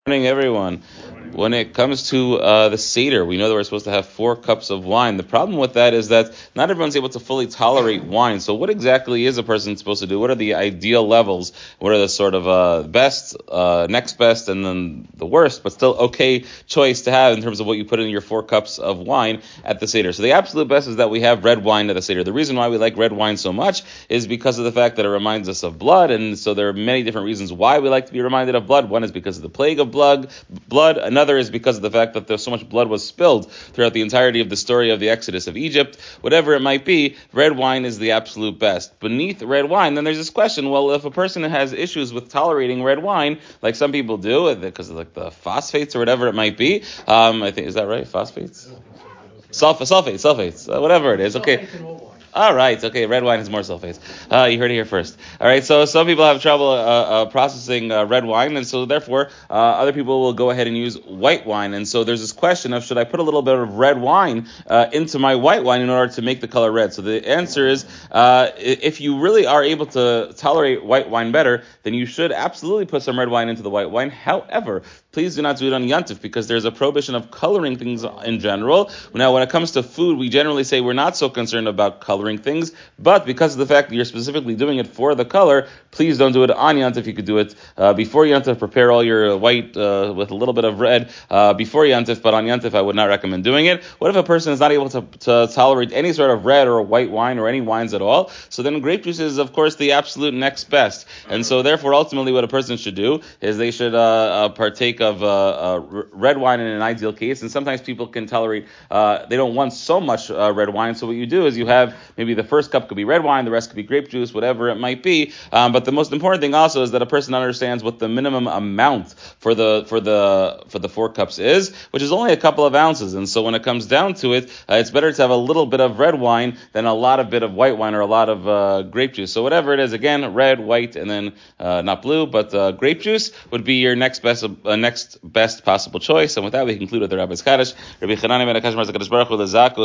Morning, everyone. When it comes to the Seder, we know that we're supposed to have 4 cups of wine. The problem with that is that not everyone's able to fully tolerate wine. So what exactly is a person supposed to do? What are the ideal levels? What are the sort of best, next best, and then the worst, but still okay choice to have in terms of what you put in your 4 cups of wine at the Seder? So the absolute best is that we have red wine at the Seder. The reason why we like red wine so much is because of the fact that it reminds us of blood, and so there are many different reasons why we like to be reminded of blood. One is because of the plague of blood. Another is because of the fact that there's so much blood was spilled throughout the entirety of the story of the Exodus of Egypt. Whatever it might be, red wine is the absolute best. Beneath red wine, then there's this question, well, if a person has issues with tolerating red wine, like some people do, because of like the phosphates or whatever it might be, I think, is that right? Phosphates? Sulfates, whatever it is. Okay. All right. Okay. Red wine has more sulfates. You heard it here first. All right. So some people have trouble processing red wine, and so therefore other people will go ahead and use white wine. And so there's this question of, should I put a little bit of red wine into my white wine in order to make the color red? So the answer is, if you really are able to tolerate white wine better, then you should absolutely put some red wine into the white wine. However, please do not do it on Yantif, because there's a prohibition of coloring things in general. Now, when it comes to food, we generally say we're not so concerned about coloring things, but because of the fact that you're specifically doing it for the color, please don't do it on Yantif. You could do it before Yantif. Prepare all your white with a little bit of red before Yantif, but on Yantif, I would not recommend doing it. What if a person is not able to tolerate any sort of red or white wine or any wines at all? So then grape juice is, of course, the absolute next best. And so therefore, ultimately, what a person should do is they should partake of red wine in an ideal case. And sometimes people can tolerate, they don't want so much red wine. So what you do is you have maybe the first cup could be red wine, the rest could be grape juice, whatever it might be. But the most important thing also is that a person understands what the minimum amount for the 4 cups is, which is only a couple of ounces. And so when it comes down to it, it's better to have a little bit of red wine than a lot of bit of white wine or a lot of grape juice. So whatever it is, again, red, white, and then not blue, but grape juice would be your next best possible choice. And with that, we conclude with the Rabbi's Kaddish. Rabbi Chanani ben Akash Baruch Hu